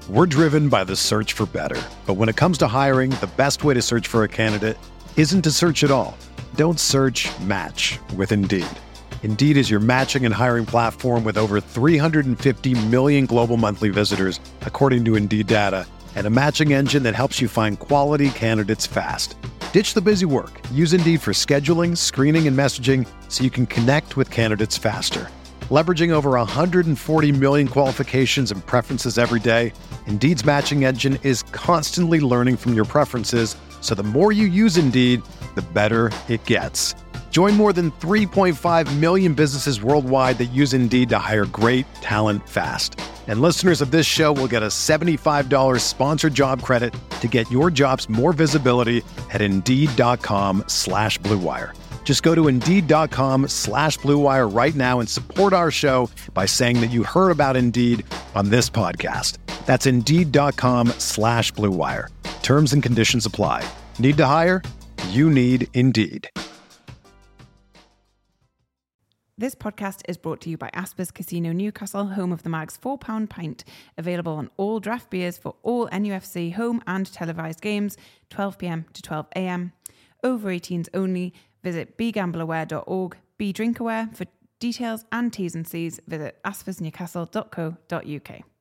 We're driven by the search for better. But when it comes to hiring, the best way to search for a candidate isn't to search at all. Don't search, match with Indeed. Indeed is your matching and hiring platform with over 350 million global monthly visitors, according to Indeed data, and a matching engine that helps you find quality candidates fast. Ditch the busy work. Use Indeed for scheduling, screening, and messaging so you can connect with candidates faster. Leveraging over 140 million qualifications and preferences every day, Indeed's matching engine is constantly learning from your preferences, so the more you use Indeed, the better it gets. Join more than 3.5 million businesses worldwide that use Indeed to hire great talent fast. And listeners of this show will get a $75 sponsored job credit to get your jobs more visibility at Indeed.com/Blue Wire. Just go to Indeed.com/Blue Wire right now and support our show by saying that you heard about Indeed on this podcast. That's Indeed.com/Blue Wire. Terms and conditions apply. Need to hire? You need Indeed. This podcast is brought to you by Aspers Casino Newcastle, home of the Mag's £4 pint. Available on all draft beers for all NUFC home and televised games, 12 p.m. to 12 a.m. Over 18s only. Visit begambleaware.org. Be drink aware. For details and T's and C's, visit aspersnewcastle.co.uk.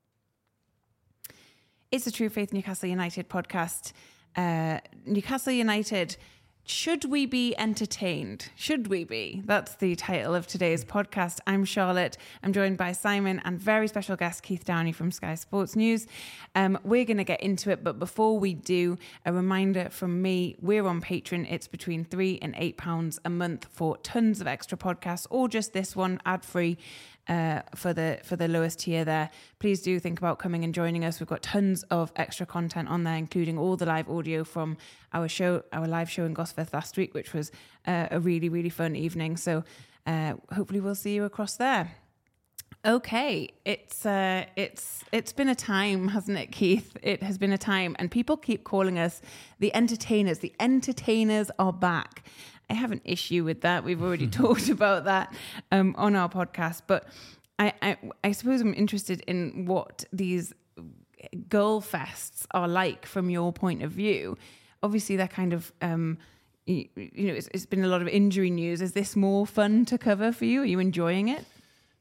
It's a True Faith Newcastle United podcast. Newcastle United, should we be entertained? Should we be? That's the title of today's podcast. I'm Charlotte. I'm joined by Simon and very special guest Keith Downey from Sky Sports News. We're going to get into it, but before we do, a reminder from me, we're on Patreon. It's between £3 and £8 a month for tons of extra podcasts, or just this one ad-free. For the lowest tier there. Please do think about coming and joining us. We've got tons of extra content on there, including all the live audio from our live show in Gosforth last week, which was a really, really fun evening. So hopefully we'll see you across there. Okay, it's been a time, hasn't it, Keith? It has been a time, and people keep calling us the entertainers. The entertainers are back. I have an issue with that. We've already talked about that on our podcast, but I suppose I'm interested in what these girl fests are like from your point of view. Obviously, they're kind of, it's been a lot of injury news. Is this more fun to cover for you? Are you enjoying it?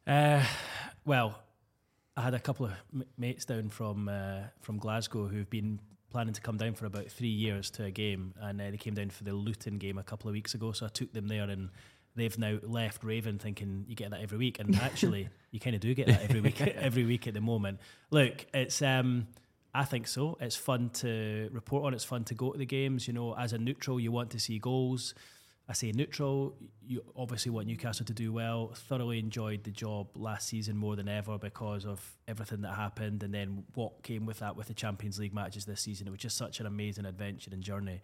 Well, I had a couple of mates down from Glasgow who've been planning to come down for about 3 years to a game, and they came down for the Luton game a couple of weeks ago, so I took them there, and they've now left raving thinking you get that every week, and actually you kind of do get that every week at the moment. Look, it's I think so. It's fun to report on, it's fun to go to the games. You know, as a neutral, you want to see goals. I say neutral, you obviously want Newcastle to do well. Thoroughly enjoyed the job last season more than ever because of everything that happened, and then what came with that with the Champions League matches this season. It was just such an amazing adventure and journey.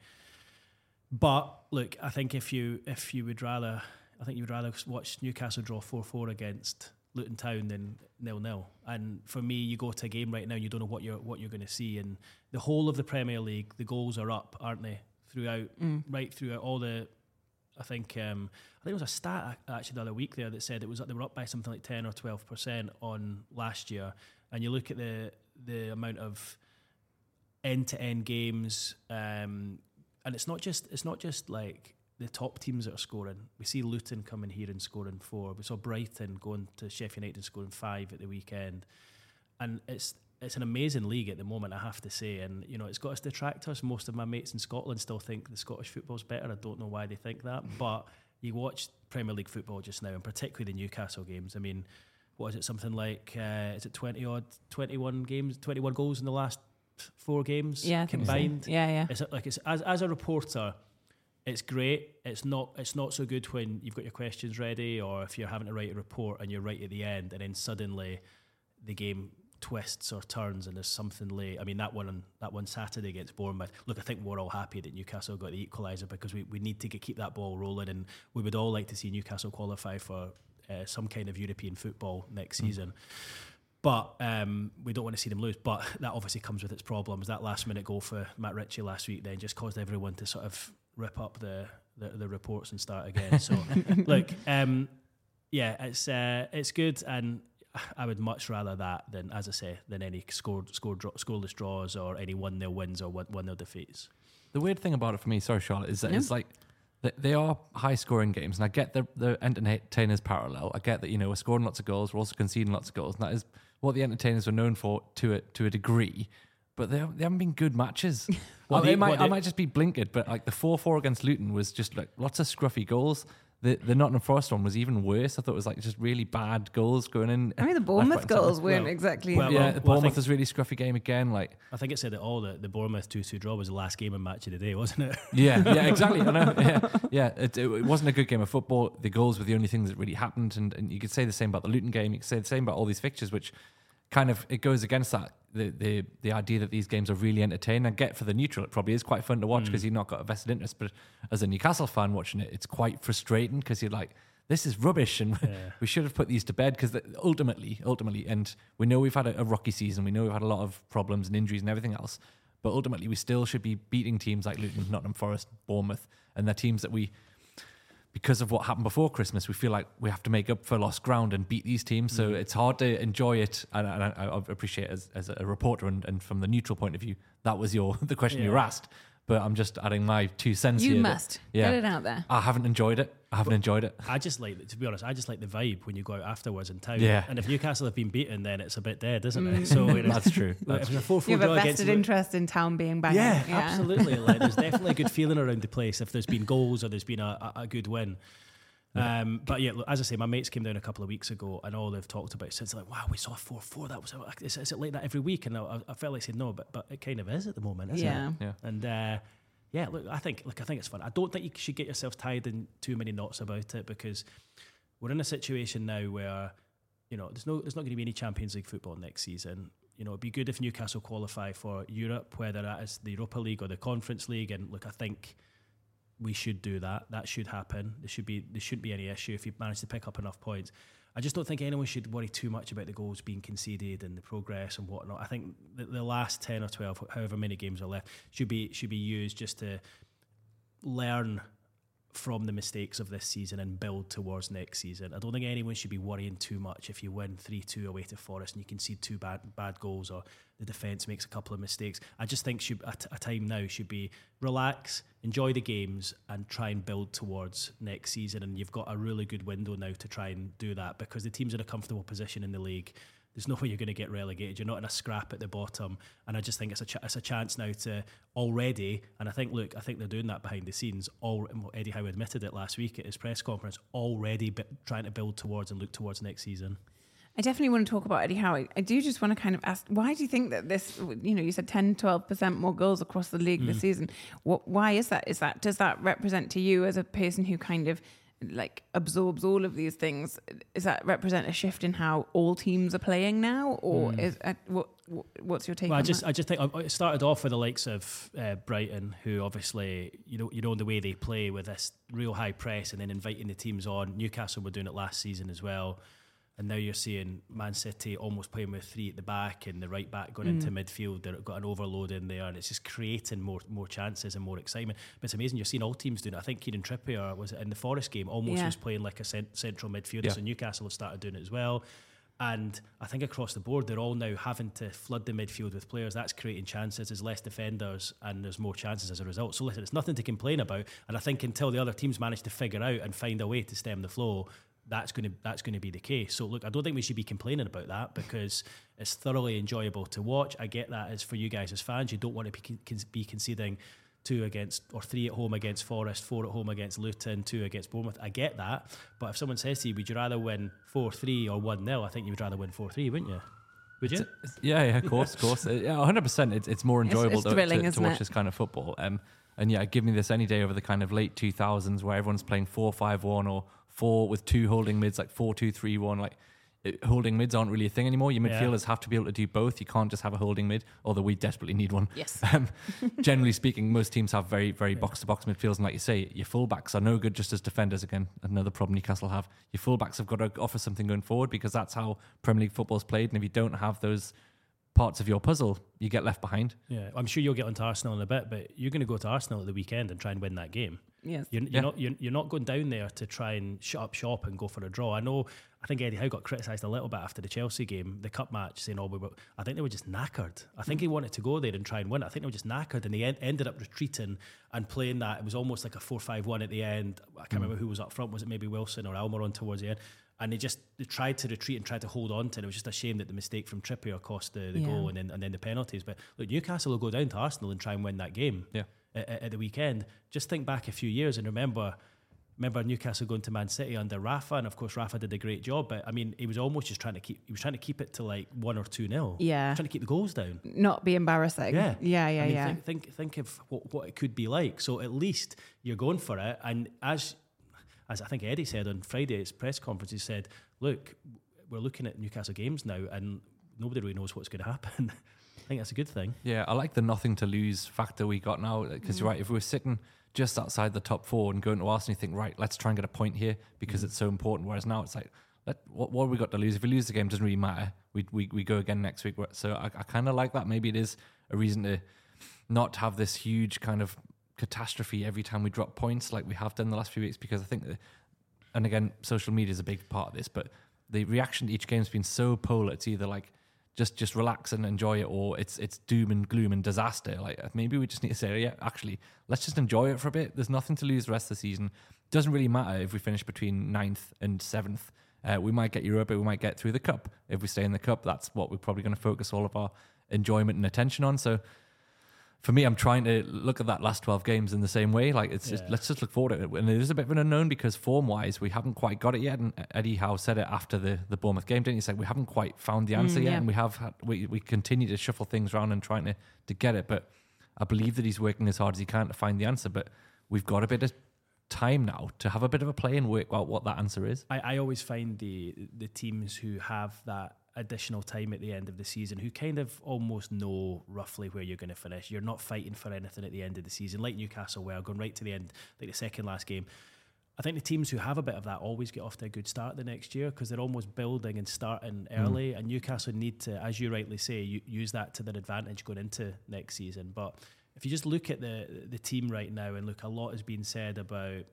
But look, I think if you would rather, I think you would rather watch Newcastle draw 4-4 against Luton Town than 0-0. And for me, you go to a game right now, you don't know what you're going to see. And the whole of the Premier League, the goals are up, aren't they? Right throughout all the. I think there was a stat actually the other week there that said they were up by something like 10 or 12% on last year, and you look at the amount of end-to-end games, and it's not just like the top teams that are scoring. We see Luton coming here and scoring 4. We saw Brighton going to Sheffield United and scoring 5 at the weekend, and it's an amazing league at the moment, I have to say, and you know it's got its detractors. Most of my mates in Scotland still think the Scottish football's better. I don't know why they think that, but you watch Premier League football just now, and particularly the Newcastle games. I mean, what is it? Something like is it 21 goals in the last 4 games combined? So. Yeah. It's like as a reporter, it's great. It's not so good when you've got your questions ready, or if you're having to write a report and you're right at the end, and then suddenly the game twists or turns and there's something late. I mean, that one Saturday against Bournemouth. Look, I think we're all happy that Newcastle got the equaliser because we need to keep that ball rolling, and we would all like to see Newcastle qualify for some kind of European football next season. But we don't want to see them lose. But that obviously comes with its problems. That last minute goal for Matt Ritchie last week then just caused everyone to sort of rip up the reports and start again. So look, it's good, and I would much rather that than, as I say, than any scoreless draws or any 1-0 wins or 1-0 defeats. The weird thing about it for me, sorry Charlotte, is that it's like they are high scoring games, and I get the entertainers parallel. I get that, you know, we're scoring lots of goals, we're also conceding lots of goals, and that is what the entertainers were known for to a degree. But they haven't been good matches. I might just be blinkered, but like the 4-4 against Luton was just like lots of scruffy goals. The Nottingham Forest one was even worse. I thought it was like just really bad goals going in. I mean, the Bournemouth goals weren't exactly. Bournemouth was a really scruffy game again. Like I think it said that the Bournemouth 2-2 draw was the last game and match of the day, wasn't it? Yeah, exactly. I know. It wasn't a good game of football. The goals were the only things that really happened, and you could say the same about the Luton game. You could say the same about all these fixtures, which kind of it goes against that the idea that these games are really entertaining. I get for the neutral, it probably is quite fun to watch because you've not got a vested interest. But as a Newcastle fan watching it, it's quite frustrating because you're like, this is rubbish, and we should have put these to bed because ultimately, and we know we've had a rocky season. We know we've had a lot of problems and injuries and everything else. But ultimately, we still should be beating teams like Luton, Nottingham Forest, Bournemouth, and they're teams that we, because of what happened before Christmas, we feel like we have to make up for lost ground and beat these teams. So it's hard to enjoy it. And I appreciate as a reporter and from the neutral point of view, that was the question you were asked. But I'm just adding my 2 cents here. You must get it out there. I haven't enjoyed it. I just like, to be honest, I just like the vibe when you go out afterwards in town. Yeah. And if Newcastle have been beaten, then it's a bit dead, isn't it? So that's true. If it's a 4-4 You have draw a vested interest in town being banging. Yeah, absolutely. Like, there's definitely a good feeling around the place if there's been goals or there's been a good win. But yeah, look, as I say, my mates came down a couple of weeks ago, and all they've talked about since like, wow, we saw 4-4. That was is it like that every week? And I felt like saying no, but it kind of is at the moment, isn't it? Yeah. And look, I think it's fun. I don't think you should get yourselves tied in too many knots about it because we're in a situation now where, you know, there's not going to be any Champions League football next season. You know, it'd be good if Newcastle qualify for Europe, whether that is the Europa League or the Conference League. And look, I think we should do that. That should happen. There shouldn't be any issue if you manage to pick up enough points. I just don't think anyone should worry too much about the goals being conceded and the progress and whatnot. I think the last 10 or 12, however many games are left, should be used just to learn from the mistakes of this season and build towards next season. I don't think anyone should be worrying too much if you win 3-2 away to Forest and you concede 2 bad goals or the defence makes a couple of mistakes. I just think a time now should be relax, enjoy the games and try and build towards next season. And you've got a really good window now to try and do that because the team's in a comfortable position in the league. There's no way you're going to get relegated. You're not in a scrap at the bottom. And I just think it's a chance now to already, and I think they're doing that behind the scenes. Eddie Howe admitted it last week at his press conference, already trying to build towards and look towards next season. I definitely want to talk about Eddie Howe. I do just want to kind of ask, why do you think that this, you know, you said 10, 12% more goals across the league this season. Why is that? Does that represent to you as a person who kind of like absorbs all of these things? Does that represent a shift in how all teams are playing now, or is what's your take? Well, I just think it started off with the likes of Brighton, who obviously you know the way they play with this real high press and then inviting the teams on. Newcastle were doing it last season as well. And now you're seeing Man City almost playing with 3 at the back and the right back going into midfield. They've got an overload in there and it's just creating more chances and more excitement. But it's amazing. You're seeing all teams doing it. I think Kieran Trippier was in the Forest game almost was playing like a central midfielder. So Newcastle have started doing it as well. And I think across the board, they're all now having to flood the midfield with players. That's creating chances. There's less defenders and there's more chances as a result. So listen, it's nothing to complain about. And I think until the other teams manage to figure out and find a way to stem the flow, that's going to be the case. So look, I don't think we should be complaining about that because it's thoroughly enjoyable to watch. I get that as for you guys as fans, you don't want to be conceding 2 against or 3 at home against Forest, 4 at home against Luton, 2 against Bournemouth. I get that, but if someone says to you, would you rather win 4-3 or 1-0? I think you would rather win 4-3, wouldn't you? Would you? Yeah, of course. 100%. It's more enjoyable it's thrilling, to watch this kind of football. And yeah, give me this any day over the kind of late 2000s where everyone's playing 4-5-1 or 4 with 2 holding mids, like 4-2-3-1. Like holding mids aren't really a thing anymore. Your midfielders have to be able to do both. You can't just have a holding mid, although we desperately need one. Yes. Generally speaking, most teams have very, very box-to-box midfields, and like you say, your fullbacks are no good just as defenders. Again, another problem Newcastle have. Your fullbacks have got to offer something going forward because that's how Premier League football's played, and if you don't have those parts of your puzzle, you get left behind. Yeah, I'm sure you'll get onto Arsenal in a bit, but you're going to go to Arsenal at the weekend and try and win that game. Yes. You're not going down there to try and shut up shop and go for a draw. I think Eddie Howe got criticised a little bit after the Chelsea game, the cup match, saying, I think they were just knackered. I think he wanted to go there and try and win. I think they were just knackered, and they ended up retreating and playing that. It was almost like a 4-5-1 at the end. I can't remember who was up front. Was it maybe Wilson or Almiron towards the end? And they tried to retreat and tried to hold on to it. It was just a shame that the mistake from Trippier cost the goal and then the penalties. But look, Newcastle will go down to Arsenal and try and win that game at the weekend. Just think back a few years and remember Newcastle going to Man City under Rafa, and of course Rafa did a great job. But I mean, he was almost just trying to keep it to like 1 or 2-0. Yeah, trying to keep the goals down, not be embarrassing. Yeah. Think of what it could be like. So at least you're going for it, and as I think Eddie said on Friday at his press conference, he said, look, we're looking at Newcastle games now and nobody really knows what's going to happen. I think that's a good thing. Yeah, I like the nothing to lose factor we got now, because you're right, if we were sitting just outside the top 4 and going to Arsenal, you think, right, let's try and get a point here because it's so important, whereas now it's like, what have we got to lose? If we lose the game, it doesn't really matter. We go again next week. So I kind of like that. Maybe it is a reason to not have this huge kind of catastrophe every time we drop points like we have done the last few weeks, because I think and again, social media is a big part of this, but the reaction to each game has been so polar. It's either like just relax and enjoy it, or it's doom and gloom and disaster. Like maybe we just need to say, yeah, actually, let's just enjoy it for a bit. There's nothing to lose the rest of the season. Doesn't really matter if we finish between 9th and 7th. We might get Europa, we might get through the cup. If we stay in the cup, that's what we're probably going to focus all of our enjoyment and attention on. So for me, I'm trying to look at that last 12 games in the same way. Like let's just look forward to it. And it is a bit of an unknown because form-wise, we haven't quite got it yet. And Eddie Howe said it after the Bournemouth game, didn't he? He said we haven't quite found the answer yet, and we continue to shuffle things around and trying to get it. But I believe that he's working as hard as he can to find the answer. But we've got a bit of time now to have a bit of a play and work out what that answer is. I always find the teams who have that additional time at the end of the season, who kind of almost know roughly where you're going to finish. You're not fighting for anything at the end of the season, like Newcastle were, going right to the end, like the second last game. I think the teams who have a bit of that always get off to a good start the next year because they're almost building and starting early, and Newcastle need to, as you rightly say, use that to their advantage going into next season. But if you just look at the team right now, and look, a lot has been said about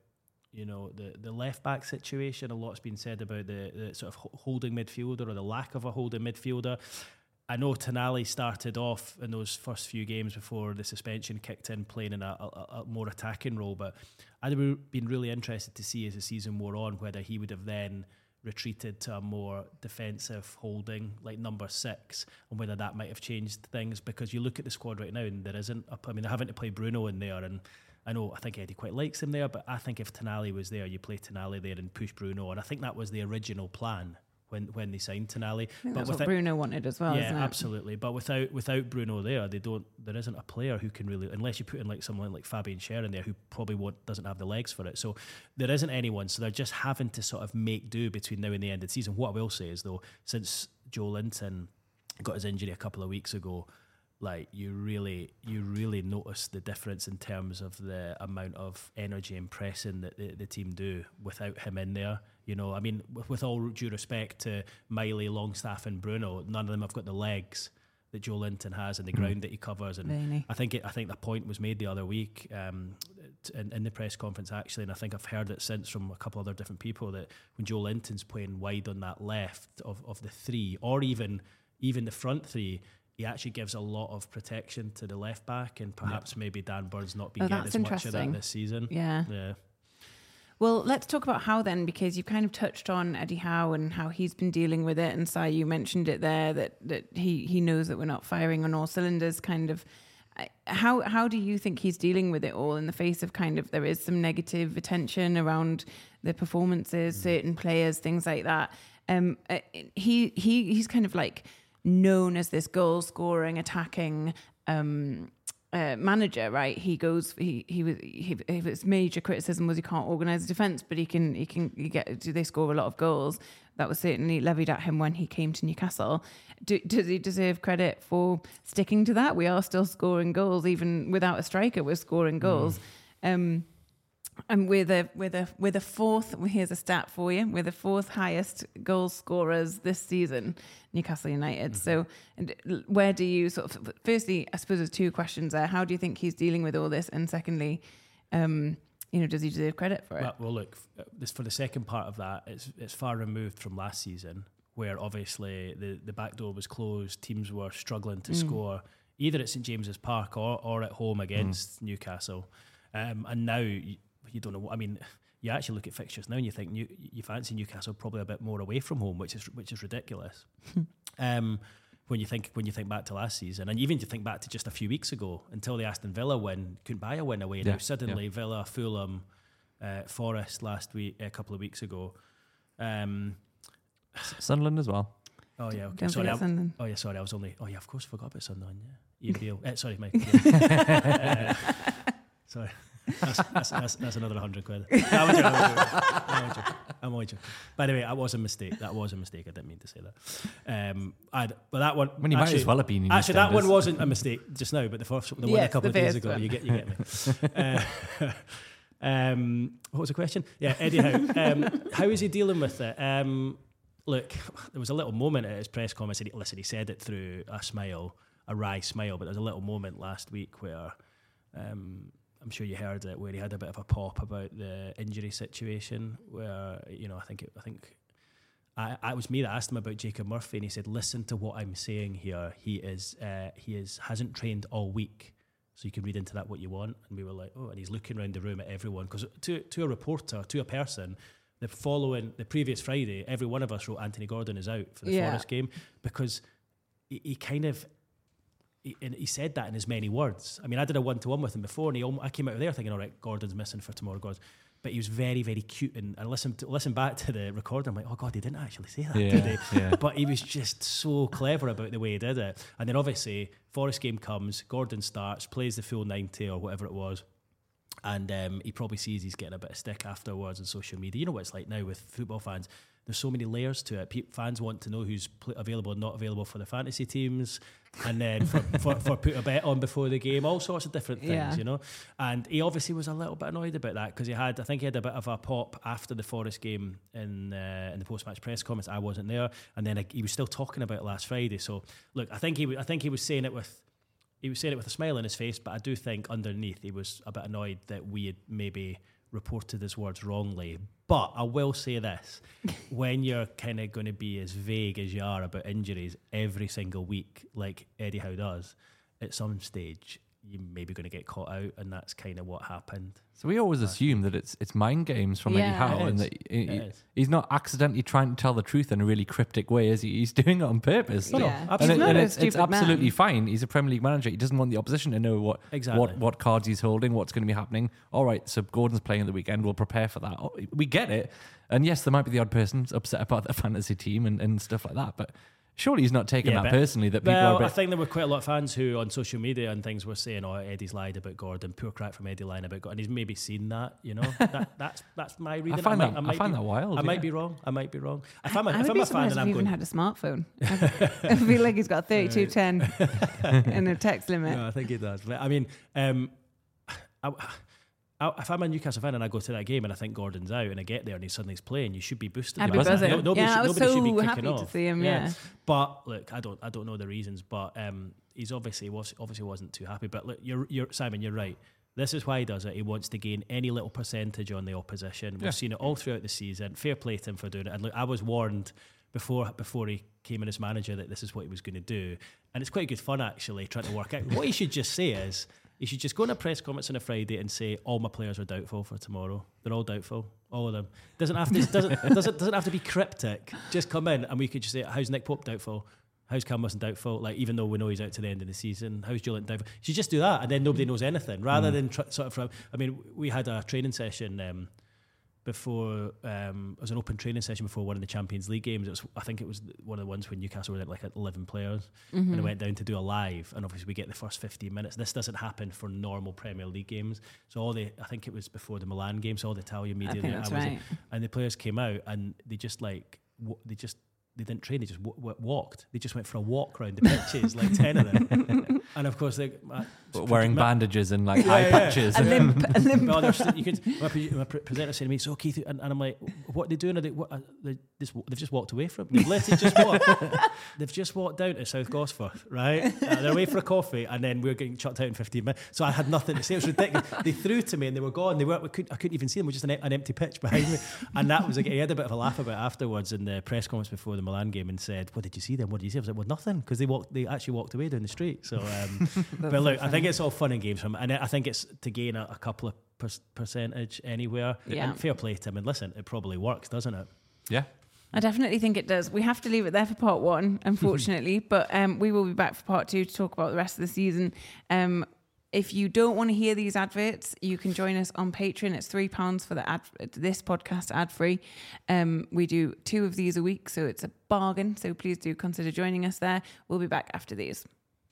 the left back situation. A lot's been said about the sort of holding midfielder or the lack of a holding midfielder. I know Tonali started off in those first few games before the suspension kicked in, playing in a more attacking role, but I'd have been really interested to see as the season wore on whether he would have then retreated to a more defensive holding like number 6, and whether that might have changed things, because you look at the squad right now and there isn't they're having to play Bruno in there, and I think Eddie quite likes him there, but I think if Tonali was there, you play Tonali there and push Bruno, and I think that was the original plan when they signed Tonali. But that's what Bruno wanted as well, isn't it? Yeah, absolutely. But without Bruno there, there isn't a player who can really, unless you put in like someone like Fabian Schär in there, who probably doesn't have the legs for it. So there isn't anyone. So they're just having to sort of make do between now and the end of the season. What I will say is though, since Joe Linton got his injury a couple of weeks ago, like you really notice the difference in terms of the amount of energy and pressing that the team do without him in there. I mean, with all due respect to Miley, Longstaff and Bruno, none of them have got the legs that Joe Linton has and the ground that he covers. And really? I think the point was made the other week in the press conference actually, and I think I've heard it since from a couple other different people, that when Joe Linton's playing wide on that left of the 3, or even the front 3, he actually gives a lot of protection to the left back, and perhaps maybe Dan Burns not been getting as much of that this season. Yeah. Well, let's talk about Howe then, because you've kind of touched on Eddie Howe and how he's been dealing with it. And Si, you mentioned it there, that he knows that we're not firing on all cylinders, kind of. How do you think he's dealing with it all in the face of kind of, there is some negative attention around the performances, certain players, things like that. He's kind of like known as this goal scoring, attacking manager, right? He his major criticism was he can't organise a defence, but they score a lot of goals. That was certainly levied at him when he came to Newcastle. Does he deserve credit for sticking to that? We are still scoring goals, even without a striker. We're scoring goals. And we're the fourth. Here's a stat for you: we're the 4th highest goal scorers this season, Newcastle United. So, where do you sort of? Firstly, I suppose there's 2 questions there. How do you think he's dealing with all this? And secondly, does he deserve credit for it? Well, look, this for the second part of that, it's far removed from last season, where obviously the back door was closed, teams were struggling to score, either at St James's Park or at home against Newcastle. And now you don't know. I mean, you actually look at fixtures now and you think you fancy Newcastle probably a bit more away from home, which is ridiculous. When you think back to last season, and even to think back to just a few weeks ago, until the Aston Villa win, couldn't buy a win away. Now suddenly Villa, Fulham, Forest a couple of weeks ago. Sunderland as well. Oh yeah, okay. Don't forget Sunderland. I was only. Oh yeah, of course I forgot about Sunderland. Yeah, Ian Beale. Sorry, Mike. Sorry. That's another 100 quid. I'm only joking. By the way, that was a mistake. I didn't mean to say that. But that one. When you might as well have been. Actually, that one wasn't a mistake just now. But the one a couple of days ago, you get me. What was the question? Yeah, Eddie Howe. How is he dealing with it? Look, there was a little moment at his press conference. He said it through a wry smile, but there was a little moment last week where. I'm sure you heard it, where he had a bit of a pop about the injury situation. Where I think it was me that asked him about Jacob Murphy, and he said, "Listen to what I'm saying here. He hasn't trained all week, so you can read into that what you want." And we were like, "Oh!" And he's looking around the room at everyone, because to a reporter, to a person, the previous Friday, every one of us wrote Anthony Gordon is out for the Forest game, because he kind of. He said that in as many words. I mean, I did a one-to-one with him before, and I came out of there thinking, all right, Gordon's missing for tomorrow, Gordon. But he was very, very cute, and I listened back to the recording. I'm like, oh God, he didn't actually say that, did he? Yeah. But he was just so clever about the way he did it. And then obviously, Forest game comes, Gordon starts, plays the full 90 or whatever it was, and he probably sees he's getting a bit of stick afterwards on social media. You know what it's like now with football fans. There's so many layers to it. Fans want to know who's available and not available for the fantasy teams, and then for put a bet on before the game, all sorts of different things, And he obviously was a little bit annoyed about that, because I think he had a bit of a pop after the Forest game in the post-match press comments. I wasn't there, and then he was still talking about it last Friday. So look, I think he was saying it with. He was saying it with a smile on his face, but I do think underneath he was a bit annoyed that we had maybe reported his words wrongly. But I will say this, when you're kind of going to be as vague as you are about injuries every single week, like Eddie Howe does, at some stage you're maybe going to get caught out, and that's kind of what happened. So we always assume that it's mind games from Eddie Howe, and that he's not accidentally trying to tell the truth in a really cryptic way, is he? He's doing it on purpose. It's absolutely fine. He's a Premier League manager. He doesn't want the opposition to know what cards he's holding, what's going to be happening. All right, so Gordon's playing at the weekend. We'll prepare for that. We get it. And yes, there might be the odd person upset about the fantasy team and stuff like that, but surely he's not taking that personally. That people are I think there were quite a lot of fans who on social media and things were saying, "Oh, Eddie's lied about Gordon. Poor crack from Eddie lying about Gordon." And he's maybe seen that, That's my reading. I find that wild. I might be wrong. If I'm a fan, and I'm even had a smartphone. I feel like he's got 3210 in a text limit. No, I think he does. I mean, if I'm a Newcastle fan and I go to that game and I think Gordon's out and I get there and he's playing, you should be boosted. I'd be buzzing. Nobody should be kicking off. To see him. Yeah. But look, I don't know the reasons, but he's obviously wasn't too happy. But look, you're Simon, you're right. This is why he does it. He wants to gain any little percentage on the opposition. We've seen it all throughout the season. Fair play to him for doing it. And look, I was warned before he came in as manager that this is what he was going to do. And it's quite good fun actually trying to work out. What he should just say is, he should just go on a press conference on a Friday and say, all my players are doubtful for tomorrow. They're all doubtful, all of them. Doesn't have to be cryptic. Just come in and we could just say, how's Nick Pope doubtful? How's Cam Wilson doubtful? Like, even though we know he's out to the end of the season, how's Julian doubtful? You should just do that, and then nobody knows anything. Rather than we had a training session before it was an open training session before one of the Champions League games. I think it was one of the ones when Newcastle were like at 11 players, and I went down to do a live, and obviously we get the first 15 minutes. This doesn't happen for normal Premier League games. So I think it was before the Milan game, so all the Italian media and the players came out and they didn't train, they just walked. They just went for a walk around the pitches, like 10 of them. And of course, wearing bandages and like eye patches. A limp. No, you could. My presenter said to me, "So Keith," and I'm like, "What are they doing? They've just walked away from. They've literally just walked. They've just walked down to South Gosforth, right? They're away for a coffee, and then we're getting chucked out in 15 minutes. So I had nothing to say. It was ridiculous. They threw to me, and they were gone. I couldn't even see them. It was just an empty pitch behind me, and that was again. He had a bit of a laugh about it afterwards in the press conference before the Milan game, and said, "What did you see then? What did you see?" I was like, "Well, nothing," because they actually walked away down the street. So, but look, I think it's all fun and games from, and I think it's to gain a couple of percentage anywhere. Yeah. And fair play to him. And listen, it probably works, doesn't it? Yeah. I definitely think it does. We have to leave it there for part one, unfortunately, but we will be back for part two to talk about the rest of the season. If you don't want to hear these adverts, you can join us on Patreon. It's £3 for this podcast ad-free. We do 2 of these a week, so it's a bargain. So please do consider joining us there. We'll be back after these.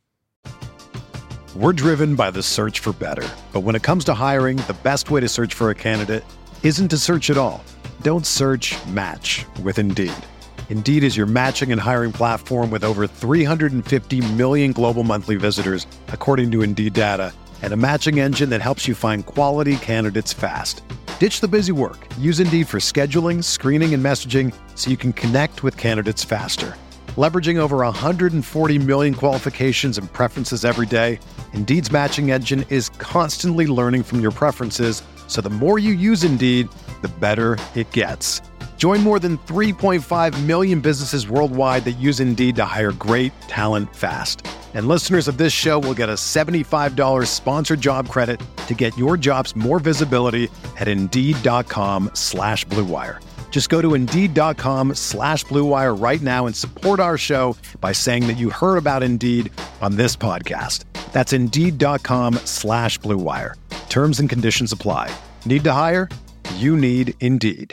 We're driven by the search for better. But when it comes to hiring, the best way to search for a candidate isn't to search at all. Don't search, match with Indeed. Indeed is your matching and hiring platform with over 350 million global monthly visitors, according to Indeed data, and a matching engine that helps you find quality candidates fast. Ditch the busy work. Use Indeed for scheduling, screening, and messaging so you can connect with candidates faster. Leveraging over 140 million qualifications and preferences every day, Indeed's matching engine is constantly learning from your preferences, so the more you use Indeed, the better it gets. Join more than 3.5 million businesses worldwide that use Indeed to hire great talent fast. And listeners of this show will get a $75 sponsored job credit to get your jobs more visibility at Indeed.com/Blue Wire. Just go to Indeed.com/Blue Wire right now and support our show by saying that you heard about Indeed on this podcast. That's Indeed.com/Blue Wire. Terms and conditions apply. Need to hire? You need Indeed.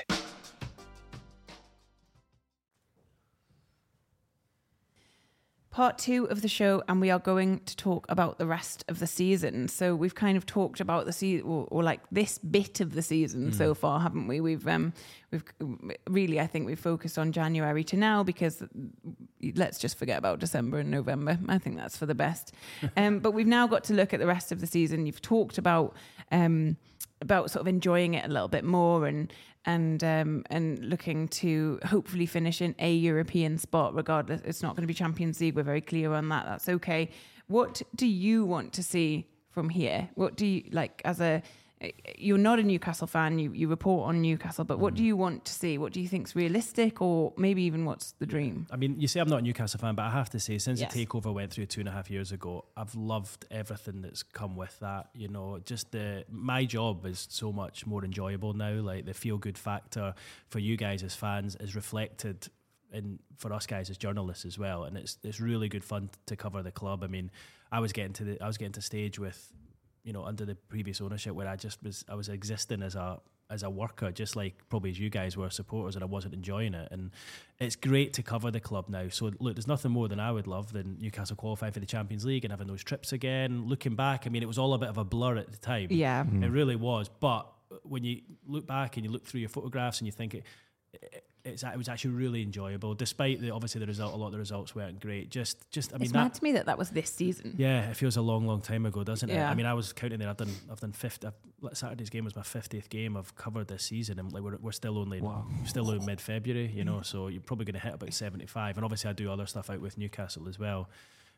Part 2 of the show, and we are going to talk about the rest of the season. So we've kind of talked about the season, or like this bit of the season so far, haven't we? We've really, I think we've focused on January to now, because let's just forget about December and November. I think that's for the best. But we've now got to look at the rest of the season. You've talked about sort of enjoying it a little bit more and looking to hopefully finish in a European spot, regardless. It's not going to be Champions League. We're very clear on that. That's okay. What do you want to see from here? What do you like you're not a Newcastle fan, you report on Newcastle, but what do you want to see? What do you think's realistic, or maybe even what's the dream? I mean, you say I'm not a Newcastle fan, but I have to say, since the takeover went through 2.5 years ago, I've loved everything that's come with that. You know, just my job is so much more enjoyable now. Like the feel good factor for you guys as fans is reflected in for us guys as journalists as well, and it's really good fun to cover the club. I mean, I was getting to stage with, you know, under the previous ownership where I was existing as a worker, just like probably as you guys were supporters, and I wasn't enjoying it. And it's great to cover the club now. So look, there's nothing more than I would love than Newcastle qualifying for the Champions League and having those trips again. Looking back, I mean, it was all a bit of a blur at the time. Yeah. It really was. But when you look back and you look through your photographs and you think it was actually really enjoyable, despite obviously a lot of the results weren't great. Just I mean, it's mad to me that was this season. Yeah, it feels a long time ago, doesn't it? Yeah. I mean, I was counting there. I've done 50. Saturday's game was my 50th game I've covered this season, and like we're still only in mid-February, you know. So you're probably going to hit about 75, and obviously I do other stuff out with Newcastle as well.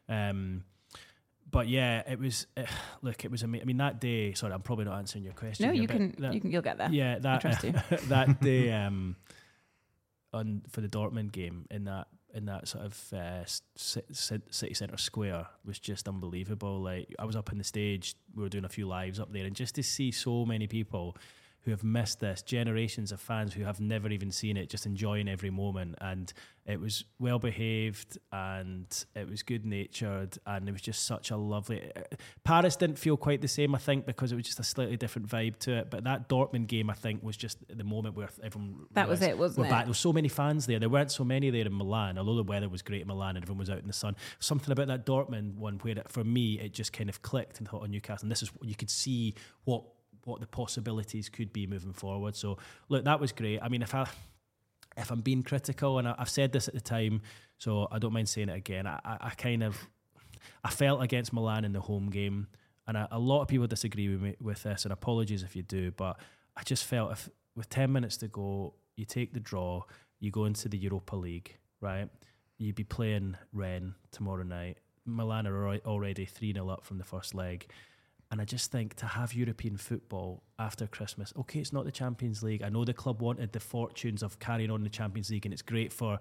But yeah, it was. It was amazing. I mean, that day. Sorry, I'm probably not answering your question. No, here, you'll get there. Yeah, I trust you. That day. For the Dortmund game in that sort of city centre square was just unbelievable. Like, I was up on the stage, we were doing a few lives up there, and just to see so many people who have missed this, generations of fans who have never even seen it, just enjoying every moment. And it was well behaved, and it was good natured, and it was just such a lovely. Paris didn't feel quite the same, I think, because it was just a slightly different vibe to it. But that Dortmund game, I think, was just the moment where everyone. That was it, wasn't it? Back. There were so many fans there. There weren't so many there in Milan, although the weather was great in Milan and everyone was out in the sun. Something about that Dortmund one where, for me, it just kind of clicked and thought, on Newcastle, and this is you could see what the possibilities could be moving forward. So look, that was great. I mean, if I'm being critical, and I've said this at the time, so I don't mind saying it again, I kind of, I felt against Milan in the home game, and a lot of people disagree with me with this, and apologies if you do, but I just felt if with 10 minutes to go, you take the draw, you go into the Europa League, right? You'd be playing Rennes tomorrow night. Milan are already 3-0 up from the first leg. And I just think to have European football after Christmas, okay, it's not the Champions League. I know the club wanted the fortunes of carrying on the Champions League, and it's great for,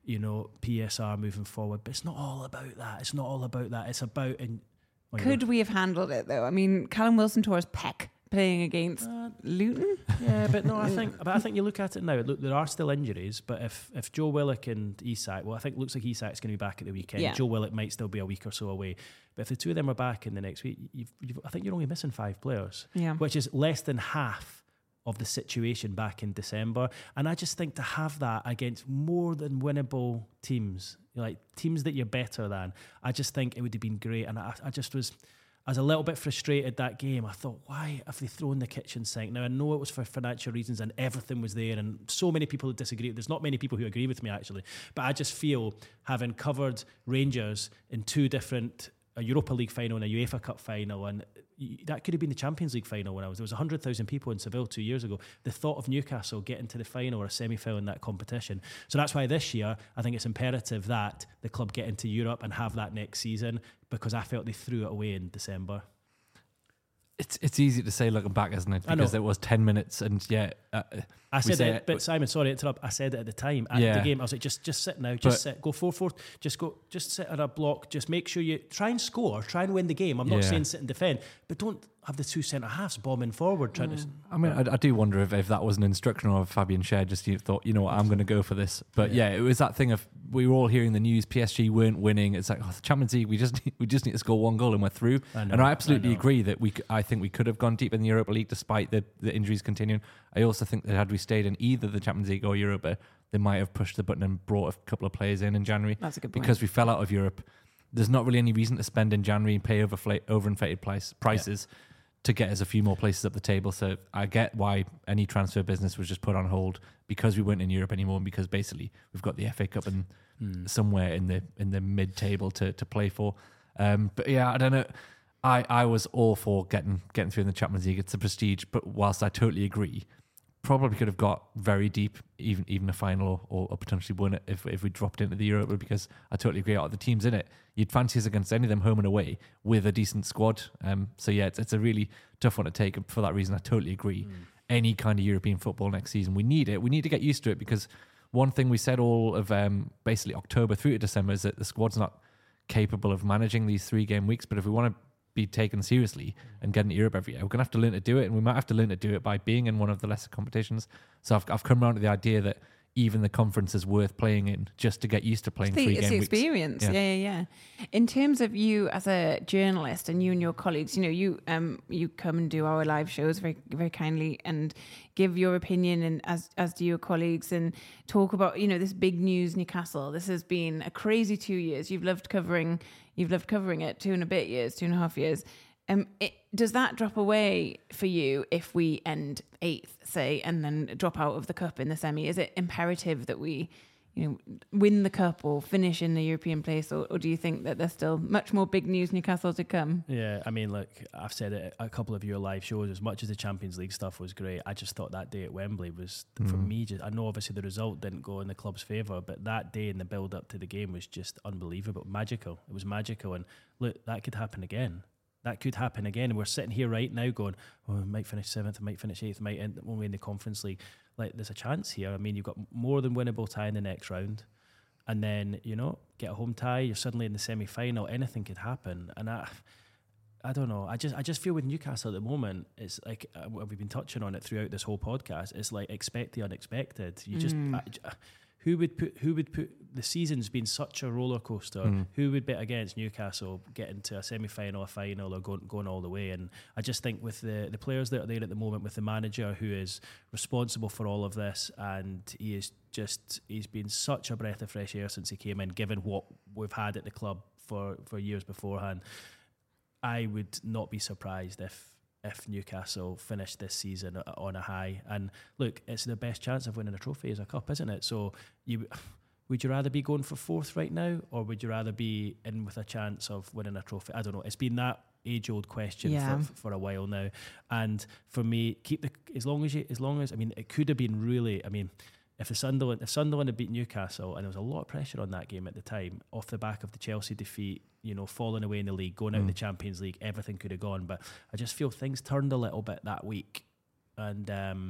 PSR moving forward. But it's not all about that. It's not all about that. It's about... Could we have handled it, though? I mean, Callum Wilson tore his pec playing against Luton. Yeah, but no, I think you look at it now. Look, there are still injuries, but if Joe Willock and Isak, well, I think it looks like Isak's going to be back at the weekend. Yeah. Joe Willock might still be a week or so away, but if the two of them are back in the next week, I think you're only missing 5 players, which is less than half of the situation back in December. And I just think to have that against more than winnable teams, like teams that you're better than, I just think it would have been great. And I was a little bit frustrated that game. I thought, why have they thrown the kitchen sink? Now, I know it was for financial reasons and everything was there, and so many people disagree. There's not many people who agree with me, actually. But I just feel, having covered Rangers in 2 different, a Europa League final and a UEFA Cup final, and that could have been the Champions League final when there was 100,000 people in Seville 2 years ago. The thought of Newcastle getting to the final or a semi-final in that competition. So that's why this year I think it's imperative that the club get into Europe and have that next season, because I felt they threw it away in December. It's easy to say looking back, isn't it? Because it was 10 minutes, and I said it, but Simon, sorry to interrupt. I said it at the time at the game. I was like, just sit now, sit, go 4-4, just sit at a block, just make sure you try and score, try and win the game. I'm not saying sit and defend, but don't have the 2 centre halves bombing forward trying to. I mean, I do wonder if that was an instruction of Fabian Schär. Just thought, you know what, I'm going to go for this. But it was that thing of, we were all hearing the news. PSG weren't winning. It's like, the Champions League, we just need to score 1 goal and we're through. And I absolutely agree that I think we could have gone deep in the Europa League despite the injuries continuing. I also think that had we stayed in either the Champions League or Europa, they might have pushed the button and brought a couple of players in January. That's a good point. Because we fell out of Europe. There's not really any reason to spend in January and pay overinflated prices to get us a few more places up the table. So I get why any transfer business was just put on hold, because we weren't in Europe anymore, and because basically we've got the FA Cup and somewhere in the mid-table to play for. But yeah, I don't know. I was all for getting through in the Champions League. It's a prestige, but whilst I totally agree, probably could have got very deep, even a final, or potentially won it if we dropped into the Europa, because I totally agree. Out of the teams in it, you'd fancy us against any of them home and away with a decent squad. So yeah, it's a really tough one to take. For that reason, I totally agree. Any kind of European football next season, we need it. We need to get used to it, because one thing we said all of basically October through to December is that the squad's not capable of managing these 3-game weeks. But if we want to be taken seriously and get into Europe every year, we're going to have to learn to do it, and we might have to learn to do it by being in one of the lesser competitions. So I've come around to the idea that even the conference is worth playing in, just to get used to playing 3-game weeks. It's the experience. Yeah. In terms of you as a journalist and you and your colleagues, you come and do our live shows very, very kindly and give your opinion, and as do your colleagues, and talk about this big news, Newcastle. This has been a crazy 2 years. You've loved covering it, 2.5 years. Does that drop away for you if we end 8th, say, and then drop out of the cup in the semi? Is it imperative that we, win the cup or finish in the European place, or do you think that there's still much more big news Newcastle to come? Yeah, I mean, look, I've said it a couple of your live shows. As much as the Champions League stuff was great, I just thought that day at Wembley was, for me, I know obviously the result didn't go in the club's favour, but that day in the build up to the game was just unbelievable, magical. It was magical, and look, that could happen again. And we're sitting here right now going, we might finish 7th, might finish 8th, might end only in the Conference League. Like, there's a chance here. I mean, you've got more than winnable tie in the next round, and then get a home tie, you're suddenly in the semi-final. Anything could happen, and I don't know. I just feel with Newcastle at the moment, it's like we've been touching on it throughout this whole podcast. It's like expect the unexpected. You just. Who would put the season's been such a roller coaster? Who would bet against Newcastle getting to a semi-final, a final, or going all the way? And I just think with the players that are there at the moment, with the manager who is responsible for all of this, and he's been such a breath of fresh air since he came in, given what we've had at the club for years beforehand. I would not be surprised if Newcastle finished this season on a high. And look, it's the best chance of winning a trophy as a cup, isn't it? So would you rather be going for fourth right now, or would you rather be in with a chance of winning a trophy? I don't know. It's been that age-old question for a while now, and for me, as long as I mean, it could have been really. I mean, if Sunderland had beat Newcastle, and there was a lot of pressure on that game at the time, off the back of the Chelsea defeat, falling away in the league, going out in the Champions League, everything could have gone. But I just feel things turned a little bit that week, and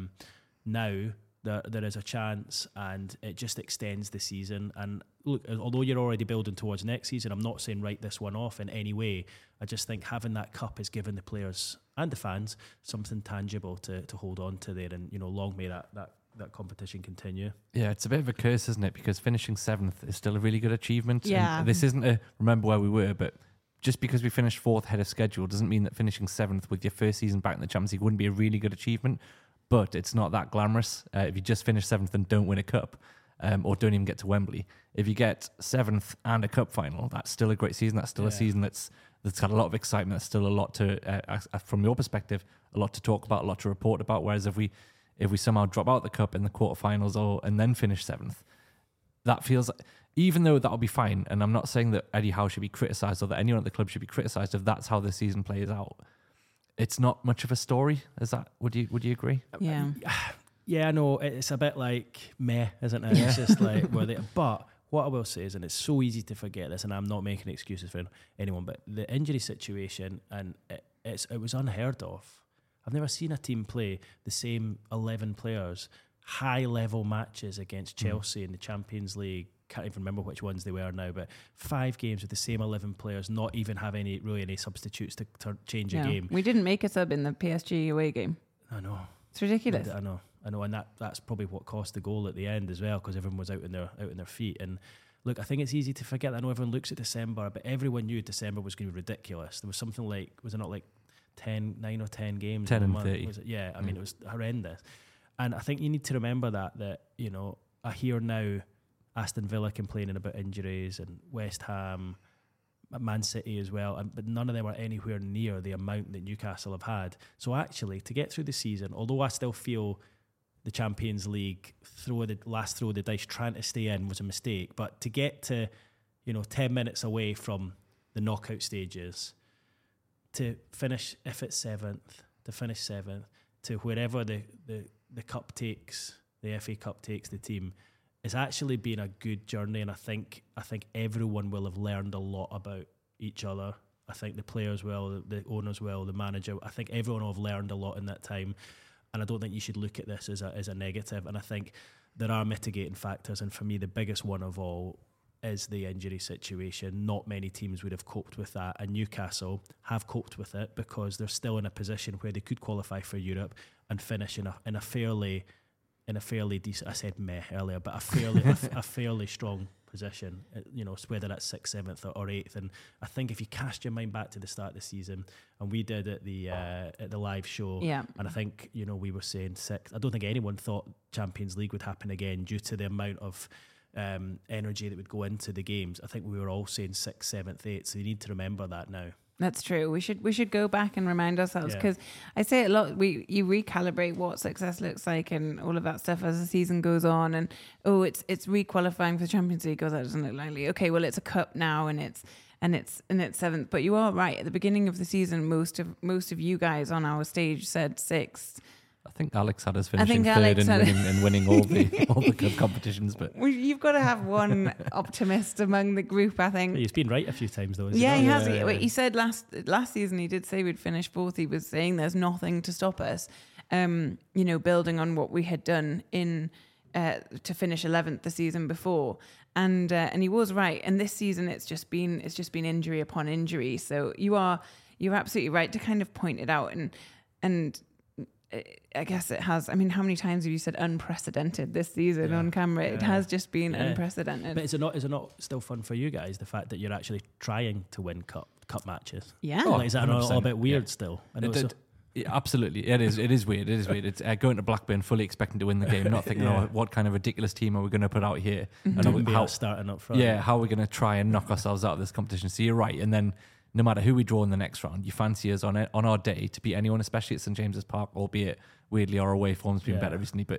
now there is a chance, and it just extends the season. And look, although you're already building towards next season, I'm not saying write this one off in any way. I just think having that cup has given the players and the fans something tangible to hold on to there, and long may that competition continue. Yeah, it's a bit of a curse, isn't it? Because finishing 7th is still a really good achievement. Yeah. And this isn't a remember where we were, but just because we finished 4th ahead of schedule doesn't mean that finishing 7th with your first season back in the Champions League wouldn't be a really good achievement. But it's not that glamorous. If you just finish 7th and don't win a cup, or don't even get to Wembley, if you get 7th and a cup final, that's still a great season. That's still a season that's got a lot of excitement. That's still a lot to, from your perspective, a lot to talk about, a lot to report about. Whereas if we somehow drop out the cup in the quarterfinals and then finish 7th, that feels, even though that'll be fine, and I'm not saying that Eddie Howe should be criticised or that anyone at the club should be criticised if that's how the season plays out. It's not much of a story. Is that? Would you agree? Yeah. Yeah, I know. It's a bit like meh, isn't it? It's just like but what I will say is, and it's so easy to forget this, and I'm not making excuses for anyone, but the injury situation, and it was unheard of. I've never seen a team play the same 11 players, high-level matches against Chelsea in the Champions League. Can't even remember which ones they were now, but 5 games with the same 11 players, not even have any substitutes to change a game. We didn't make a sub in the PSG away game. I know. It's ridiculous. I know, and that's probably what cost the goal at the end as well, because everyone was out in their feet. And look, I think it's easy to forget that. I know everyone looks at December, but everyone knew December was going to be ridiculous. There was something like, was it not like 9 or 10 games? 10 and 30. Was it? Yeah, I mean, it was horrendous. And I think you need to remember that I hear now Aston Villa complaining about injuries, and West Ham, Man City as well, but none of them are anywhere near the amount that Newcastle have had. So actually, to get through the season, although I still feel the Champions League throw of the dice trying to stay in was a mistake, but to get to 10 minutes away from the knockout stages, to finish, if it's 7th, to finish 7th, to wherever the cup takes, the FA Cup takes the team, it's actually been a good journey, and I think everyone will have learned a lot about each other. I think the players will, the owners will, the manager. I think everyone will have learned a lot in that time, and I don't think you should look at this as a negative. And I think there are mitigating factors, and for me, the biggest one of all is the injury situation. Not many teams would have coped with that, and Newcastle have coped with it because they're still in a position where they could qualify for Europe and finish in a fairly decent, I said meh earlier, but a fairly strong position, whether that's 6th, 7th or 8th. And I think if you cast your mind back to the start of the season, and we did at the live show, and I think we were saying 6th. I don't think anyone thought Champions League would happen again due to the amount of energy that would go into the games. I think we were all saying 6th, 7th, 8th. So you need to remember that now. That's true. We should go back and remind ourselves, because I say it a lot. You recalibrate what success looks like and all of that stuff as the season goes on. And it's re-qualifying for the Champions League. That doesn't look likely. Okay, well it's a cup now and it's 7th. But you are right. At the beginning of the season, most of you guys on our stage said 6th. I think Alex had us finishing 3rd and winning all the cup competitions. But you've got to have one optimist among the group, I think. He's been right a few times, though. He has. He said last season he did say we'd finish 4th. He was saying there's nothing to stop us. Building on what we had done to finish 11th the season before, and he was right. And this season it's just been injury upon injury. So you're absolutely right to kind of point it out and. I guess it has. I mean, how many times have you said unprecedented this season on camera? It has just been unprecedented. But is it not still fun for you guys, the fact that you're actually trying to win cup matches? Yeah. Is that not a bit weird still? I know absolutely. It is weird. It's going to Blackburn fully expecting to win the game, not thinking, what kind of ridiculous team are we going to put out here? And how starting up front. Yeah, how are we going to try and knock ourselves out of this competition? So you're right. And then no matter who we draw in the next round, you fancy us on our day to beat anyone, especially at St James's Park, albeit weirdly our away form's been better recently. But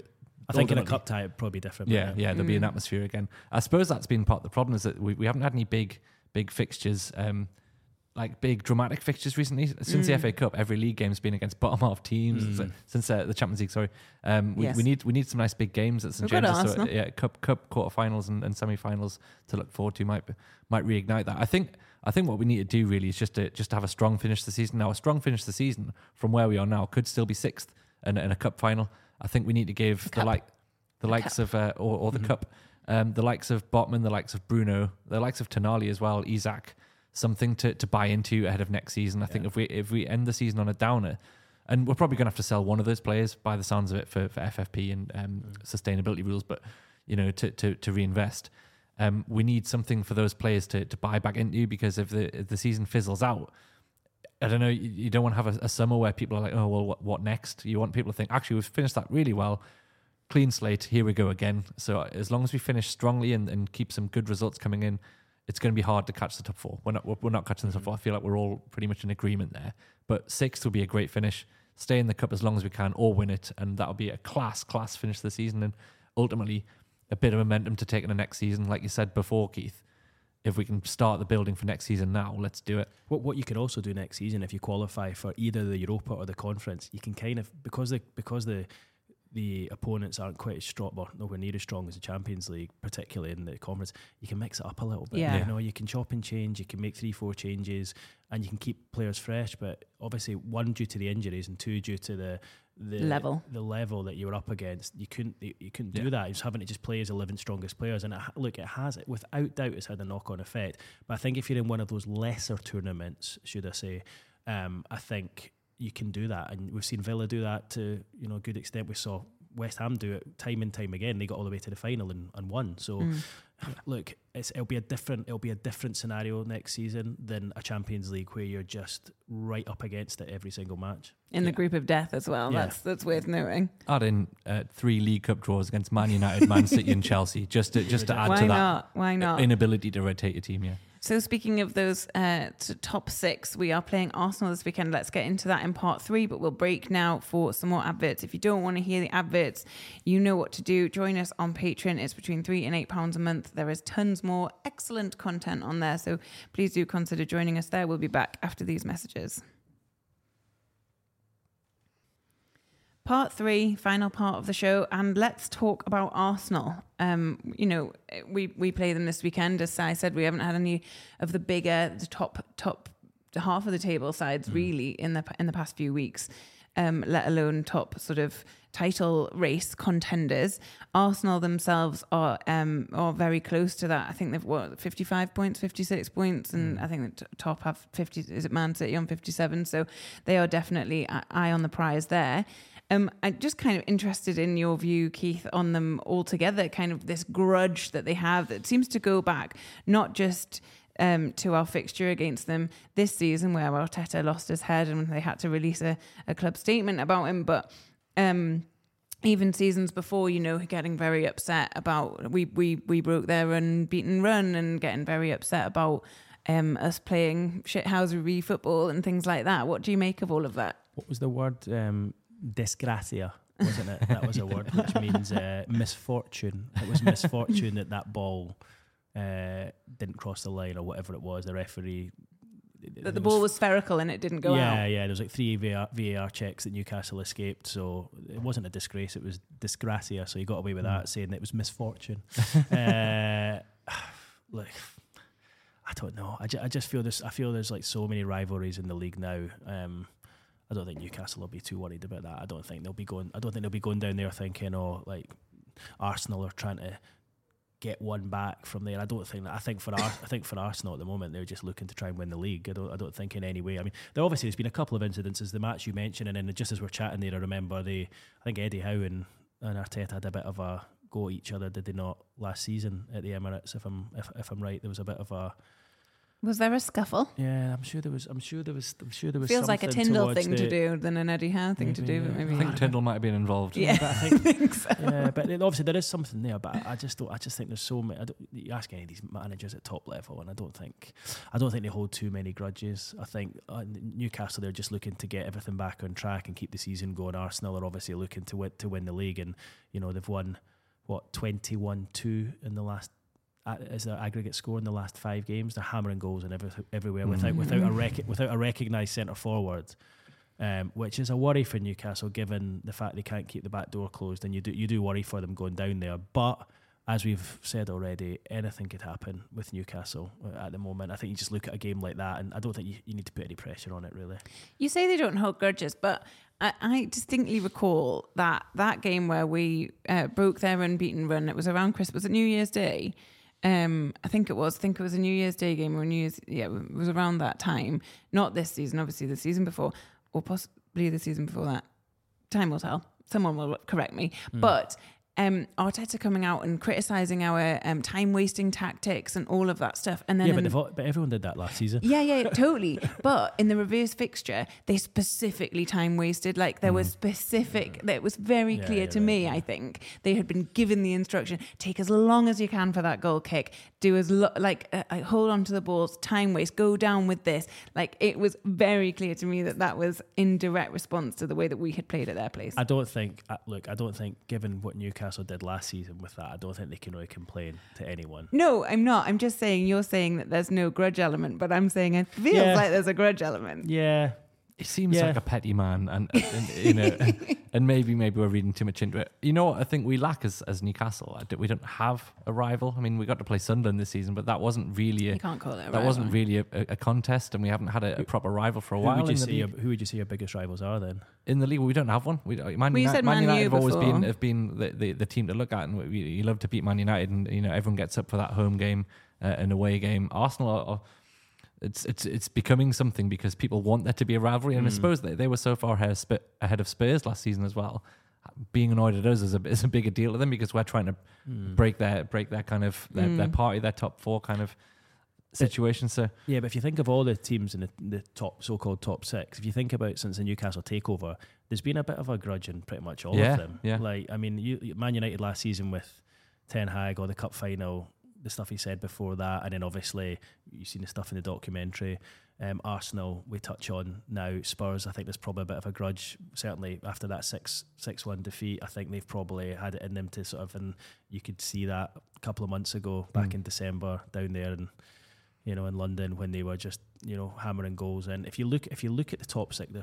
I think in a ultimately- cup tie it'd probably be different. Yeah, but, yeah, there'll be an atmosphere again. I suppose that's been part of the problem, is that we haven't had any big fixtures, like big dramatic fixtures recently. Since the FA Cup, every league game's been against bottom half teams. Since the Champions League, sorry, Yes. we need some nice big games at St We've got James's. So Arsenal. yeah, cup quarterfinals and semi-finals to look forward to might reignite that. I think what we need to do really is just to have a strong finish to the season. Now, a strong finish to the season from where we are now could still be sixth and a cup final. I think we need to give the likes of or the cup, the likes of Botman, the likes of Bruno, the likes of Tonali as well, Isak, something to buy into ahead of next season. I think if we end the season on a downer, and we're probably going to have to sell one of those players by the sounds of it for FFP and sustainability rules, but to reinvest. We need something for those players to buy back into, because if the season fizzles out, I don't know, you don't want to have a summer where people are like, oh, well, what next? You want people to think, actually, we've finished that really well. Clean slate, here we go again. So as long as we finish strongly and keep some good results coming in, it's going to be hard to catch the top four. We're not catching the top four. I feel like we're all pretty much in agreement there. But sixth will be a great finish. Stay in the cup as long as we can, or win it, and that'll be a class finish to the season, and ultimately a bit of momentum to take in the next season. Like you said before, Keith, if we can start the building for next season now, let's do it. What you can also do next season, if you qualify for either the Europa or the Conference, you can kind of, because the opponents aren't quite as strong, or nowhere near as strong as the Champions League, particularly in the Conference, you can mix it up a little bit. Yeah. You know, you can chop and change, you can make 3-4 changes, and you can keep players fresh. But obviously, one, due to the injuries, and two, due to the level that you were up against, you couldn't do that. You're just having to just play as 11 strongest players, and without doubt, it's had a knock-on effect. But I think if you're in one of those lesser tournaments, should I say, I think you can do that, and we've seen Villa do that to a good extent. We saw West Ham do it time and time again. They got all the way to the final and won. So look, it'll be a different scenario next season than a Champions League where you're just right up against it every single match. In the group of death as well. Yeah. That's worth noting. Add in 3 League Cup draws against Man United, Man City, and Chelsea, just to add Why to not? Why that not? inability to rotate your team. Yeah. So speaking of those top 6, we are playing Arsenal this weekend. Let's get into that in part 3, but we'll break now for some more adverts. If you don't want to hear the adverts, you know what to do. Join us on Patreon. It's between £3 and £8 a month. There is tons more excellent content on there, so please do consider joining us there. We'll be back after these messages. Part 3, final part of the show, and let's talk about Arsenal. We play them this weekend. As I said, we haven't had any of the top half of the table sides really in the past few weeks, let alone top sort of title race contenders. Arsenal themselves are very close to that. I think they've 55 points, 56 points, and I think the top have 50. Is it Man City on 57? So they are definitely eye on the prize there. I'm just kind of interested in your view, Keith, on them altogether, kind of this grudge that they have that seems to go back not just to our fixture against them this season, where Arteta lost his head and they had to release a club statement about him, but even seasons before, getting very upset about we broke their unbeaten run and getting very upset about us playing shithousery football and things like that. What do you make of all of that? What was the word? Disgracia, wasn't it? That was a word which means misfortune. It was misfortune that ball didn't cross the line or whatever it was. The referee... That the ball was spherical and it didn't go out. Yeah, there was like 3 VAR checks that Newcastle escaped, so it wasn't a disgrace, it was disgracia, so he got away with that, saying it was misfortune. Look, I don't know. I just feel this. I feel there's like so many rivalries in the league now. I don't think Newcastle will be too worried about that. I don't think they'll be going down there thinking, oh, like Arsenal are trying to get one back from there. I don't think that. I think for Arsenal at the moment, they're just looking to try and win the league. I don't think in any way. I mean, there's been a couple of incidences. The match you mentioned, and then just as we're chatting there, I remember I think Eddie Howe and Arteta had a bit of a go at each other, did they not, last season at the Emirates? If I'm right, there was a bit of a Was there a scuffle? Yeah, I'm sure there was. Feels like a something Tyndall towards thing to do than an Eddie Howe thing to do. But maybe I think Tyndall might have been involved. Yeah, But I think so. Yeah, but obviously there is something there. But I just think there's so many. You ask any of these managers at top level, and I don't think they hold too many grudges. I think Newcastle, they're just looking to get everything back on track and keep the season going. Arsenal are obviously looking to win the league, and they've won 21-2 in the last. As their aggregate score in the last 5 games. They're hammering goals and everywhere without a recognised centre forward, which is a worry for Newcastle given the fact they can't keep the back door closed, and you do worry for them going down there. But as we've said already, anything could happen with Newcastle at the moment. I think you just look at a game like that, and I don't think you need to put any pressure on it really. You say they don't hold grudges, but I distinctly recall that game where we broke their unbeaten run. It was around Christmas. Was it New Year's Day? I think it was a New Year's Day game or it was around that time. Not this season, obviously the season before, or possibly the season before that. Time will tell. Someone will correct me. But Arteta coming out and criticising our time-wasting tactics and all of that stuff. And then but everyone did that last season. Yeah, totally. But in the reverse fixture, they specifically time-wasted. Like, there was specific... It was very clear to me, I think. They had been given the instruction, take as long as you can for that goal kick. Do as... hold on to the balls, time waste, go down with this. Like, it was very clear to me that was in direct response to the way that we had played at their place. I don't think, given what Newcastle did last season with that, I don't think they can really complain to anyone. No, I'm not. I'm just saying you're saying that there's no grudge element, but I'm saying it feels like there's a grudge element. Yeah. He seems like a petty man, and and maybe we're reading too much into it. You know what I think we lack as Newcastle? We don't have a rival. I mean, we got to play Sunderland this season, but that wasn't really you can't call it a that rival. wasn't really a contest, and we haven't had a proper rival for a while. Who would you say your biggest rivals are then? In the league, we don't have one. Man United have always been the team to look at, and you love to beat Man United, and everyone gets up for that home game, an away game. Arsenal It's becoming something because people want there to be a rivalry, and I suppose they were so far ahead of Spurs last season as well. Being annoyed at us is a bigger deal to them because we're trying to break their kind of their party, their top 4 kind of situation. So yeah, but if you think of all the teams in the top so-called top 6, if you think about since the Newcastle takeover, there's been a bit of a grudge in pretty much all of them. Yeah. Like, I mean, Man United last season with Ten Hag, or the cup final, the stuff he said before that, and then obviously you've seen the stuff in the documentary. Arsenal we touch on now. Spurs, I think there's probably a bit of a grudge, certainly after that 6-1 defeat. I think they've probably had it in them to sort of, and you could see that a couple of months ago back in December down there and in London when they were just hammering goals. And if you look at the top 6,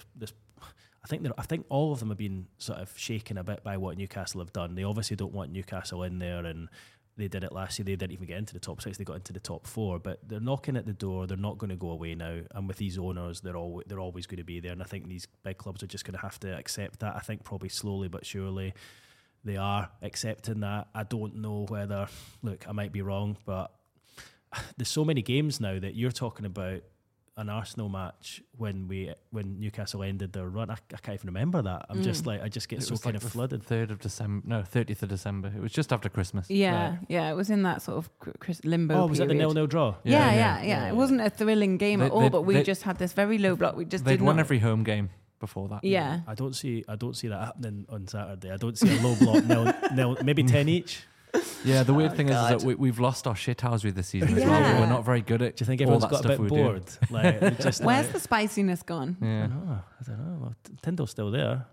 I think all of them have been sort of shaken a bit by what Newcastle have done. They obviously don't want Newcastle in there, and they did it last year. They didn't even get into the top 6. They got into the top 4, but they're knocking at the door. They're not going to go away now. And with these owners, they're always going to be there. And I think these big clubs are just going to have to accept that. I think probably slowly but surely they are accepting that. I don't know whether, look, I might be wrong, but there's so many games now that you're talking about an Arsenal match when Newcastle ended their run. I can't even remember that. I'm just like, I just get so kind of flooded. 30th of December. It was just after Christmas. Yeah. It was in that sort of limbo. Oh, was it the 0-0 draw? Yeah. It wasn't a thrilling game at all, but we just had this very low block. They'd won every home game before that. Yeah. I don't see that happening on Saturday. I don't see a low block nil, maybe 10 each. Yeah, the weird thing is that we've lost our shithousery this season as well. We're not very good at. Do you think everyone's got a bit bored? Like, where's the spiciness gone? Yeah. I don't know. Well, Tyndall's still there.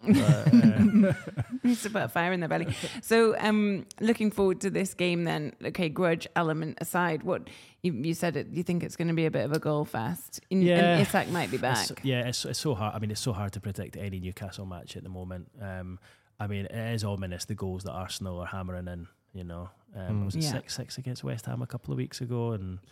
Needs to put a fire in their belly. So, looking forward to this game then. Okay, grudge element aside, what you said, you think it's going to be a bit of a goal fest. And Isak might be back. It's so hard. I mean, it's so hard to predict any Newcastle match at the moment. I mean, it is ominous, the goals that Arsenal are hammering in. Was it 6-6 against West Ham a couple of weeks ago? And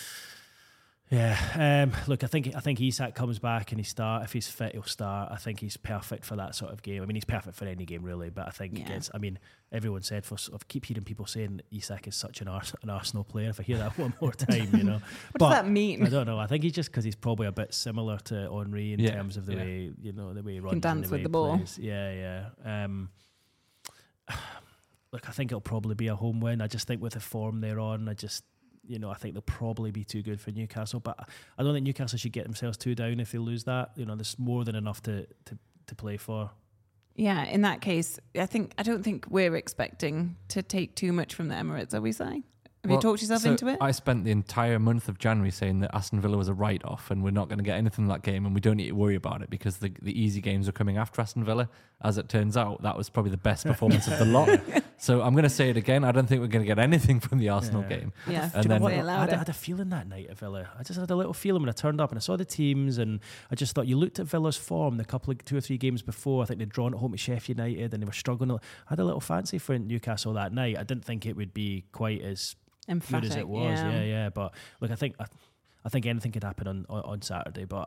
look, I think Isak comes back and if he's fit, he'll start. I think he's perfect for that sort of game. I mean, he's perfect for any game really, but I think everyone said I keep hearing people saying Isak is such an Arsenal player. If I hear that one more time, what does that mean? I don't know. I think he's just because he's probably a bit similar to Henry in terms of the way the way he runs, can dance and the way with the ball. Plays. Yeah. Look, I think it'll probably be a home win. I just think with the form they're on, I think they'll probably be too good for Newcastle. But I don't think Newcastle should get themselves too down if they lose that. There's more than enough to play for. Yeah, in that case, I don't think we're expecting to take too much from the Emirates, are we, Si? Have you talked yourself into it? I spent the entire month of January saying that Aston Villa was a write-off and we're not going to get anything in that game and we don't need to worry about it because the easy games are coming after Aston Villa. As it turns out, that was probably the best performance of the lot. So I'm going to say it again. I don't think we're going to get anything from the Arsenal game. Yeah, I had a feeling that night at Villa. I just had a little feeling when I turned up and I saw the teams, and I just thought, you looked at Villa's form the 2 or 3 games before. I think they'd drawn at home at Sheffield United and they were struggling. I had a little fancy for Newcastle that night. I didn't think it would be quite as emphatic, good as it was. Yeah. But look, I think anything could happen on Saturday. But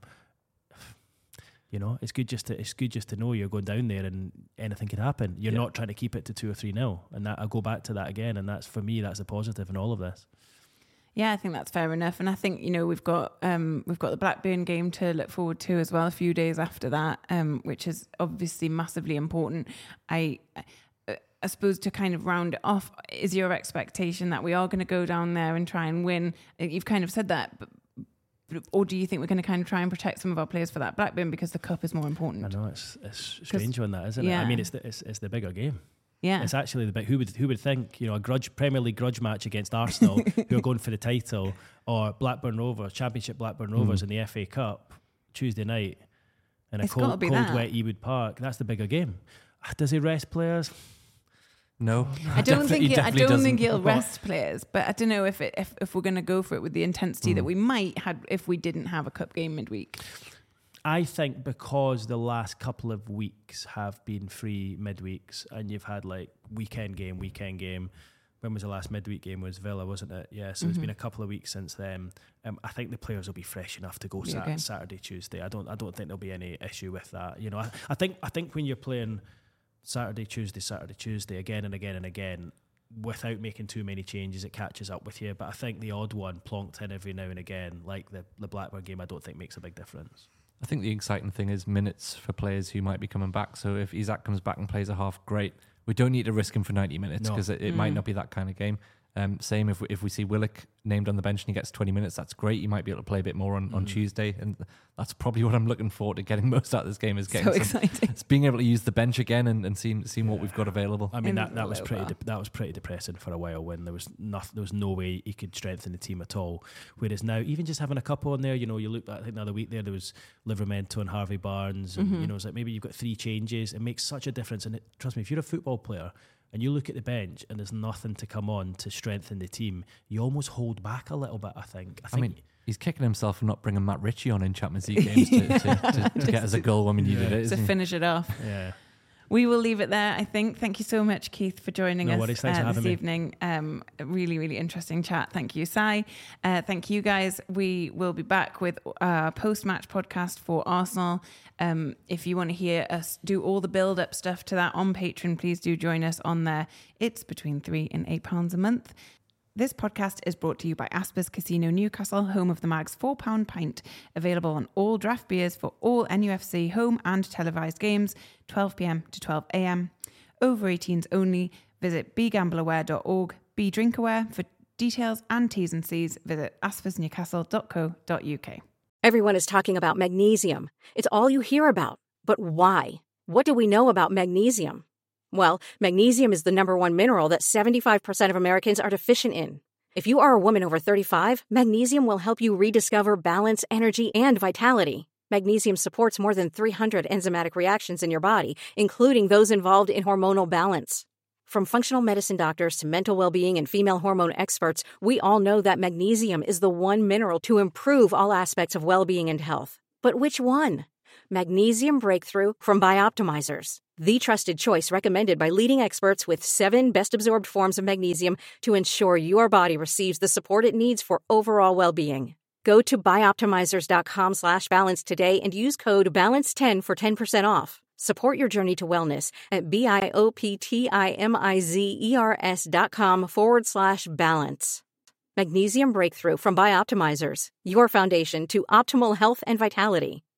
it's good just to know you're going down there and anything could happen. You're not trying to keep it to 2 or 3-0, and that I'll go back to that again. And that's, for me, that's the positive in all of this. Yeah, I think that's fair enough. And I think we've got the Blackburn game to look forward to as well a few days after that, which is obviously massively important. I suppose to kind of round it off, is your expectation that we are going to go down there and try and win? You've kind of said that, or do you think we're going to kind of try and protect some of our players for that Blackburn because the cup is more important? I know it's a strange one, that, isn't it? I mean, it's the bigger game. Yeah, it's actually the big. Who would think? A Premier League grudge match against Arsenal, who are going for the title, or Blackburn Rovers, Championship Blackburn Rovers in the FA Cup Tuesday night in a cold, wet Ewood Park. That's the bigger game. Does he rest players? No, I don't think he'll rest players, but I don't know if we're going to go for it with the intensity that we might have if we didn't have a cup game midweek. I think because the last couple of weeks have been free midweeks, and you've had like weekend game. When was the last midweek game? Was Villa, wasn't it? Yeah, so it's been a couple of weeks since then. I think the players will be fresh enough to go Saturday, Tuesday. I don't think there'll be any issue with that. I think when you're playing Saturday, Tuesday, again and again and again, without making too many changes, it catches up with you. But I think the odd one plonked in every now and again, like the Blackburn game, I don't think makes a big difference. I think the exciting thing is minutes for players who might be coming back. So if Isak comes back and plays a half, great. We don't need to risk him for 90 minutes because it might not be that kind of game. Same if we see Willock named on the bench and he gets 20 minutes, that's great. You might be able to play a bit more on Tuesday, and that's probably what I'm looking forward to getting most out of this game, is getting it's being able to use the bench again and seeing what we've got available. I mean that was pretty depressing for a while when there was no way he could strengthen the team at all. Whereas now, even just having a couple on there, you look at, I think the other week there was Livramento and Harvey Barnes, and it's like maybe you've got 3 changes. It makes such a difference, and trust me, if you're a football player and you look at the bench and there's nothing to come on to strengthen the team, you almost hold back a little bit, I think. I mean, he's kicking himself for not bringing Matt Ritchie on in Champions League games to get us a goal when we needed it. To finish it off. Yeah. We will leave it there, I think. Thank you so much, Keith, for joining us this evening. A really, really interesting chat. Thank you, Si. Thank you, guys. We will be back with a post-match podcast for Arsenal. If you want to hear us do all the build-up stuff to that on Patreon, please do join us on there. It's between £3 and £8 a month. This podcast is brought to you by Aspers Casino Newcastle, home of the Mag's £4 pint, available on all draft beers for all NUFC home and televised games, 12 p.m. to 12 a.m. Over 18s only. Visit begambleaware.org. Be drink aware. For details and T's and C's, visit aspersnewcastle.co.uk. Everyone is talking about magnesium. It's all you hear about. But why? What do we know about magnesium? Well, magnesium is the #1 mineral that 75% of Americans are deficient in. If you are a woman over 35, magnesium will help you rediscover balance, energy, and vitality. Magnesium supports more than 300 enzymatic reactions in your body, including those involved in hormonal balance. From functional medicine doctors to mental well-being and female hormone experts, we all know that magnesium is the one mineral to improve all aspects of well-being and health. But which one? Magnesium Breakthrough from Bioptimizers, the trusted choice recommended by leading experts with 7 best-absorbed forms of magnesium to ensure your body receives the support it needs for overall well-being. Go to bioptimizers.com/balance today and use code BALANCE10 for 10% off. Support your journey to wellness at bioptimizers.com/balance. Magnesium Breakthrough from Bioptimizers, your foundation to optimal health and vitality.